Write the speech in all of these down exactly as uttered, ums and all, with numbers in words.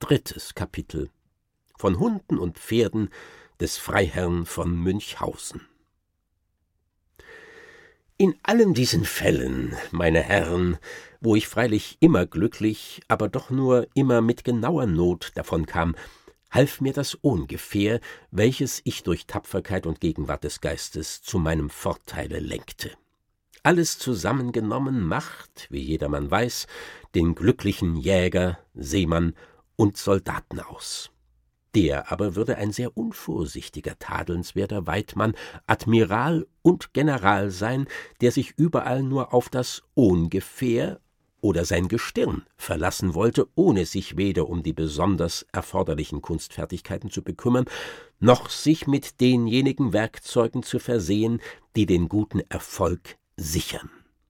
Drittes Kapitel von Hunden und Pferden des Freiherrn von Münchhausen. In allen diesen Fällen, meine Herren, wo ich freilich immer glücklich, aber doch nur immer mit genauer Not davonkam, half mir das Ohngefähr, welches ich durch Tapferkeit und Gegenwart des Geistes zu meinem Vorteile lenkte. Alles zusammengenommen macht, wie jedermann weiß, den glücklichen Jäger, Seemann und Soldaten aus. Der aber würde ein sehr unvorsichtiger, tadelnswerter Weidmann, Admiral und General sein, der sich überall nur auf das Ohngefähr oder sein Gestirn verlassen wollte, ohne sich weder um die besonders erforderlichen Kunstfertigkeiten zu bekümmern, noch sich mit denjenigen Werkzeugen zu versehen, die den guten Erfolg sichern.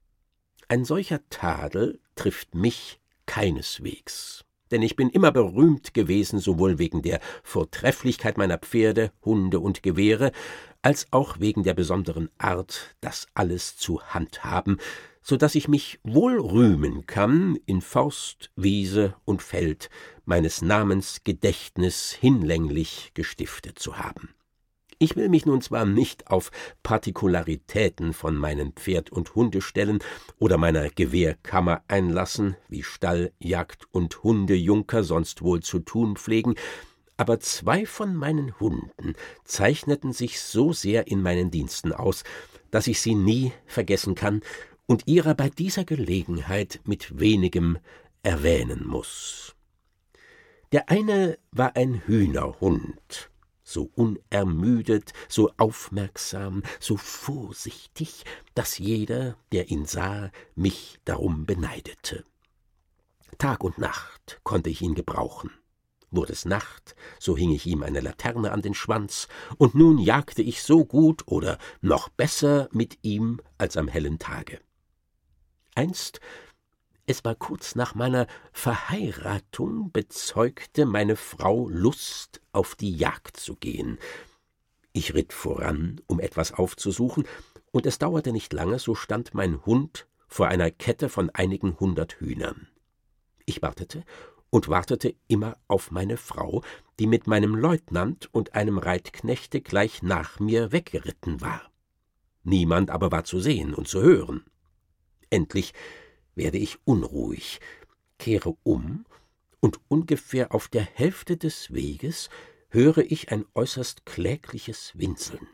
Ein solcher Tadel trifft mich keineswegs, denn ich bin immer berühmt gewesen, sowohl wegen der Vortrefflichkeit meiner Pferde, Hunde und Gewehre, als auch wegen der besonderen Art, das alles zu handhaben, so daß ich mich wohl rühmen kann, in Forst, Wiese und Feld meines Namens Gedächtnis hinlänglich gestiftet zu haben. Ich will mich nun zwar nicht auf Partikularitäten von meinen Pferd- und Hundeställen oder meiner Gewehrkammer einlassen, wie Stall-, Jagd- und Hundejunker sonst wohl zu tun pflegen, aber zwei von meinen Hunden zeichneten sich so sehr in meinen Diensten aus, dass ich sie nie vergessen kann und ihrer bei dieser Gelegenheit mit wenigem erwähnen muß. Der eine war ein Hühnerhund, so unermüdet, so aufmerksam, so vorsichtig, dass jeder, der ihn sah, mich darum beneidete. Tag und Nacht konnte ich ihn gebrauchen. Wurde es Nacht, so hing ich ihm eine Laterne an den Schwanz, und nun jagte ich so gut oder noch besser mit ihm als am hellen Tage. Einst, es war kurz nach meiner Verheiratung, bezeugte meine Frau Lust, auf die Jagd zu gehen. Ich ritt voran, um etwas aufzusuchen, und es dauerte nicht lange, so stand mein Hund vor einer Kette von einigen hundert Hühnern. Ich wartete und wartete immer auf meine Frau, die mit meinem Leutnant und einem Reitknechte gleich nach mir weggeritten war. Niemand aber war zu sehen und zu hören. Endlich werde ich unruhig, kehre um, und ungefähr auf der Hälfte des Weges höre ich ein äußerst klägliches Winseln.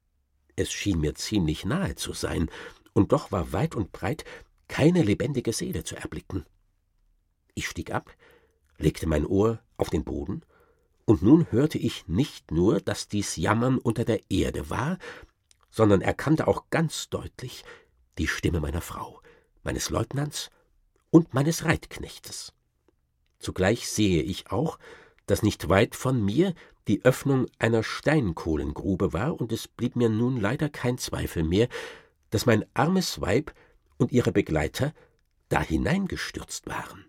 Es schien mir ziemlich nahe zu sein, und doch war weit und breit keine lebendige Seele zu erblicken. Ich stieg ab, legte mein Ohr auf den Boden, und nun hörte ich nicht nur, dass dies Jammern unter der Erde war, sondern erkannte auch ganz deutlich die Stimme meiner Frau, meines Leutnants und meines Reitknechtes. Zugleich sehe ich auch, dass nicht weit von mir die Öffnung einer Steinkohlengrube war, und es blieb mir nun leider kein Zweifel mehr, dass mein armes Weib und ihre Begleiter da hineingestürzt waren.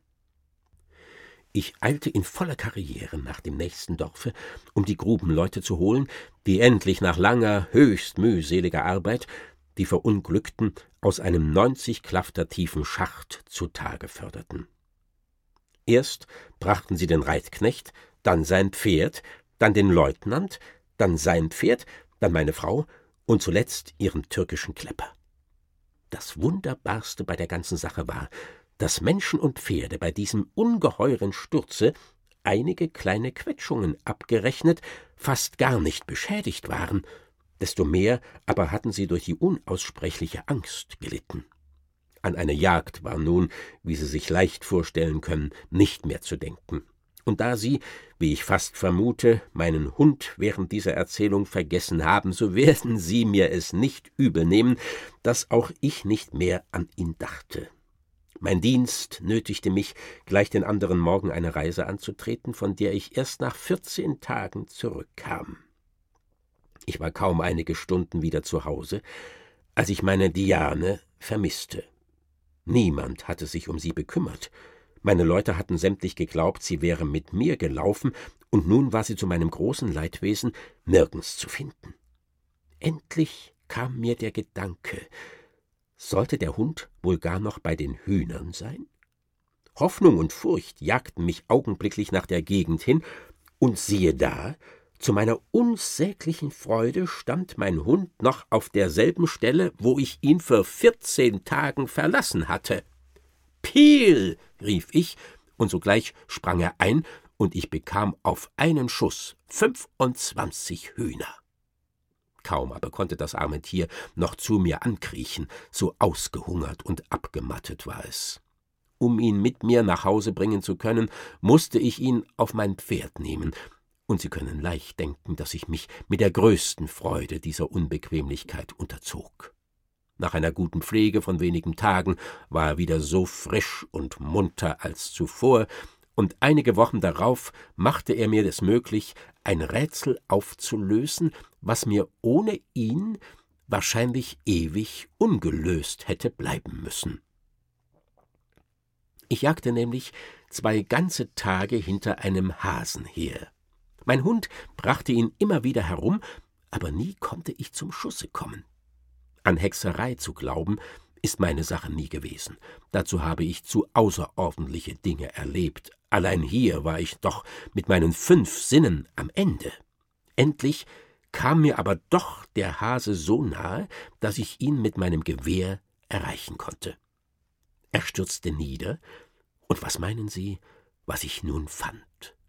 Ich eilte in voller Karriere nach dem nächsten Dorfe, um die Grubenleute zu holen, die endlich nach langer, höchst mühseliger Arbeit die Verunglückten aus einem neunzig Klafter tiefen Schacht zutage förderten. Erst brachten sie den Reitknecht, dann sein Pferd, dann den Leutnant, dann sein Pferd, dann meine Frau und zuletzt ihren türkischen Klepper. Das Wunderbarste bei der ganzen Sache war, dass Menschen und Pferde bei diesem ungeheuren Sturze, einige kleine Quetschungen abgerechnet, fast gar nicht beschädigt waren, desto mehr aber hatten sie durch die unaussprechliche Angst gelitten. An eine Jagd war nun, wie Sie sich leicht vorstellen können, nicht mehr zu denken. Und da Sie, wie ich fast vermute, meinen Hund während dieser Erzählung vergessen haben, so werden Sie mir es nicht übel nehmen, dass auch ich nicht mehr an ihn dachte. Mein Dienst nötigte mich, gleich den anderen Morgen eine Reise anzutreten, von der ich erst nach vierzehn Tagen zurückkam. Ich war kaum einige Stunden wieder zu Hause, als ich meine Diane vermisste. Niemand hatte sich um sie bekümmert. Meine Leute hatten sämtlich geglaubt, sie wäre mit mir gelaufen, und nun war sie zu meinem großen Leidwesen nirgends zu finden. Endlich kam mir der Gedanke, sollte der Hund wohl gar noch bei den Hühnern sein? Hoffnung und Furcht jagten mich augenblicklich nach der Gegend hin, und siehe da, zu meiner unsäglichen Freude stand mein Hund noch auf derselben Stelle, wo ich ihn vor vierzehn Tagen verlassen hatte. »Piel«, rief ich, und sogleich sprang er ein, und ich bekam auf einen Schuss fünfundzwanzig Hühner. Kaum aber konnte das arme Tier noch zu mir ankriechen, so ausgehungert und abgemattet war es. Um ihn mit mir nach Hause bringen zu können, mußte ich ihn auf mein Pferd nehmen, und Sie können leicht denken, dass ich mich mit der größten Freude dieser Unbequemlichkeit unterzog. Nach einer guten Pflege von wenigen Tagen war er wieder so frisch und munter als zuvor, und einige Wochen darauf machte er mir es möglich, ein Rätsel aufzulösen, was mir ohne ihn wahrscheinlich ewig ungelöst hätte bleiben müssen. Ich jagte nämlich zwei ganze Tage hinter einem Hasen her. Mein Hund brachte ihn immer wieder herum, aber nie konnte ich zum Schusse kommen. An Hexerei zu glauben, ist meine Sache nie gewesen. Dazu habe ich zu außerordentliche Dinge erlebt. Allein hier war ich doch mit meinen fünf Sinnen am Ende. Endlich kam mir aber doch der Hase so nahe, dass ich ihn mit meinem Gewehr erreichen konnte. Er stürzte nieder, und was meinen Sie, was ich nun fand?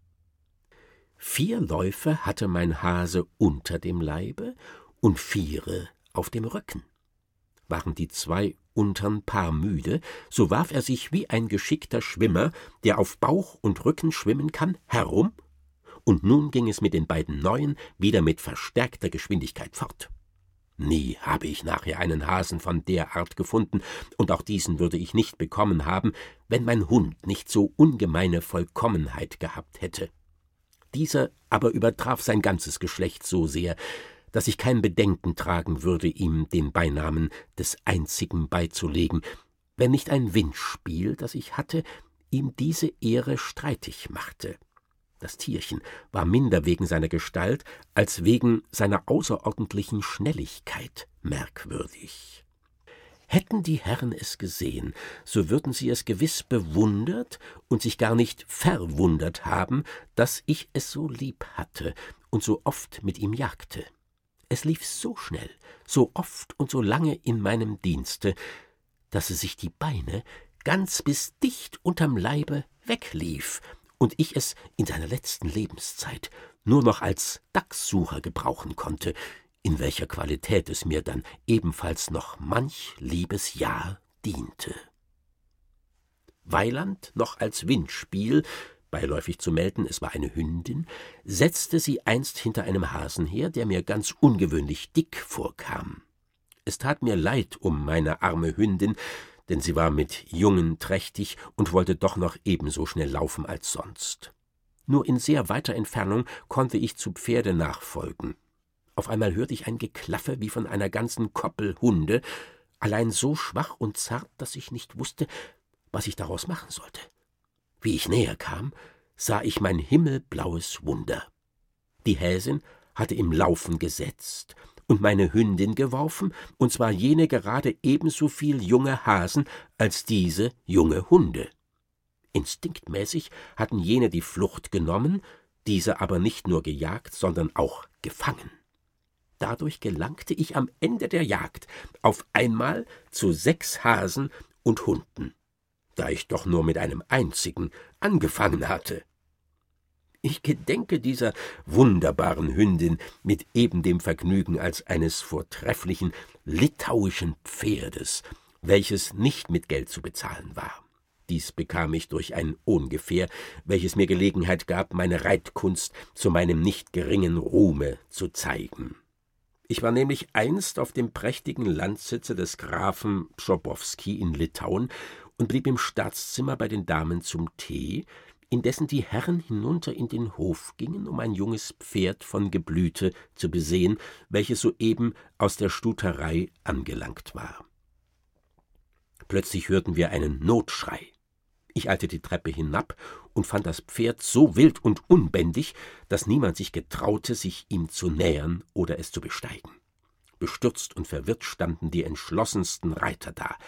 Vier Läufe hatte mein Hase unter dem Leibe und viere auf dem Rücken. Waren die zwei untern Paar müde, so warf er sich wie ein geschickter Schwimmer, der auf Bauch und Rücken schwimmen kann, herum, und nun ging es mit den beiden Neuen wieder mit verstärkter Geschwindigkeit fort. Nie habe ich nachher einen Hasen von der Art gefunden, und auch diesen würde ich nicht bekommen haben, wenn mein Hund nicht so ungemeine Vollkommenheit gehabt hätte. Dieser aber übertraf sein ganzes Geschlecht so sehr, dass ich kein Bedenken tragen würde, ihm den Beinamen des Einzigen beizulegen, wenn nicht ein Windspiel, das ich hatte, ihm diese Ehre streitig machte. Das Tierchen war minder wegen seiner Gestalt als wegen seiner außerordentlichen Schnelligkeit merkwürdig. Hätten die Herren es gesehen, so würden sie es gewiss bewundert und sich gar nicht verwundert haben, dass ich es so lieb hatte und so oft mit ihm jagte. Es lief so schnell, so oft und so lange in meinem Dienste, dass es sich die Beine ganz bis dicht unterm Leibe weglief und ich es in seiner letzten Lebenszeit nur noch als Dachssucher gebrauchen konnte, in welcher Qualität es mir dann ebenfalls noch manch liebes Jahr diente. Weiland noch als Windspiel, beiläufig zu melden, es war eine Hündin, setzte sie einst hinter einem Hasen her, der mir ganz ungewöhnlich dick vorkam. Es tat mir leid um meine arme Hündin, denn sie war mit Jungen trächtig und wollte doch noch ebenso schnell laufen als sonst. Nur in sehr weiter Entfernung konnte ich zu Pferde nachfolgen. Auf einmal hörte ich ein Geklaffe wie von einer ganzen Koppel Hunde, allein so schwach und zart, dass ich nicht wusste, was ich daraus machen sollte. Wie ich näher kam, sah ich mein himmelblaues Wunder. Die Häsin hatte im Laufen gesetzt und meine Hündin geworfen, und zwar jene gerade ebenso viel junge Hasen als diese junge Hunde. Instinktmäßig hatten jene die Flucht genommen, diese aber nicht nur gejagt, sondern auch gefangen. Dadurch gelangte ich am Ende der Jagd auf einmal zu sechs Hasen und Hunden, da ich doch nur mit einem einzigen angefangen hatte. Ich gedenke dieser wunderbaren Hündin mit eben dem Vergnügen als eines vortrefflichen litauischen Pferdes, welches nicht mit Geld zu bezahlen war. Dies bekam ich durch ein Ohngefähr, welches mir Gelegenheit gab, meine Reitkunst zu meinem nicht geringen Ruhme zu zeigen. Ich war nämlich einst auf dem prächtigen Landsitze des Grafen Pschobowski in Litauen und blieb im Staatszimmer bei den Damen zum Tee, indessen die Herren hinunter in den Hof gingen, um ein junges Pferd von Geblüte zu besehen, welches soeben aus der Stuterei angelangt war. Plötzlich hörten wir einen Notschrei. Ich eilte die Treppe hinab und fand das Pferd so wild und unbändig, dass niemand sich getraute, sich ihm zu nähern oder es zu besteigen. Bestürzt und verwirrt standen die entschlossensten Reiter da.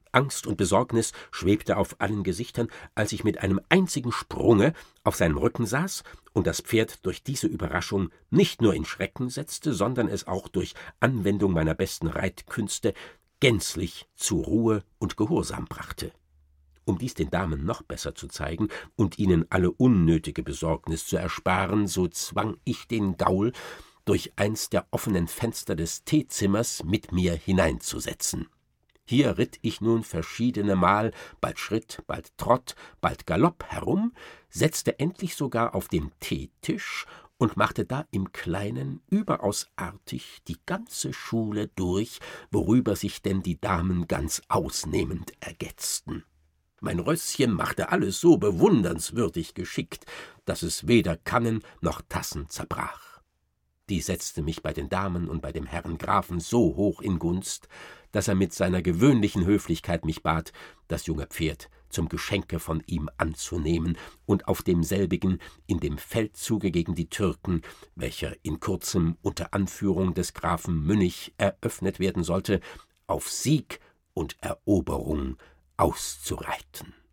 Angst und Besorgnis schwebte auf allen Gesichtern, als ich mit einem einzigen Sprunge auf seinem Rücken saß und das Pferd durch diese Überraschung nicht nur in Schrecken setzte, sondern es auch durch Anwendung meiner besten Reitkünste gänzlich zu Ruhe und Gehorsam brachte. Um dies den Damen noch besser zu zeigen und ihnen alle unnötige Besorgnis zu ersparen, so zwang ich den Gaul, durch eins der offenen Fenster des Teezimmers mit mir hineinzusetzen. Hier ritt ich nun verschiedene Mal, bald Schritt, bald Trott, bald Galopp herum, setzte endlich sogar auf dem Teetisch und machte da im Kleinen überaus artig die ganze Schule durch, worüber sich denn die Damen ganz ausnehmend ergetzten. Mein Röschen machte alles so bewundernswürdig geschickt, dass es weder Kannen noch Tassen zerbrach. Die setzte mich bei den Damen und bei dem Herrn Grafen so hoch in Gunst, dass er mit seiner gewöhnlichen Höflichkeit mich bat, das junge Pferd zum Geschenke von ihm anzunehmen und auf demselbigen in dem Feldzuge gegen die Türken, welcher in kurzem unter Anführung des Grafen Münnig eröffnet werden sollte, auf Sieg und Eroberung auszureiten.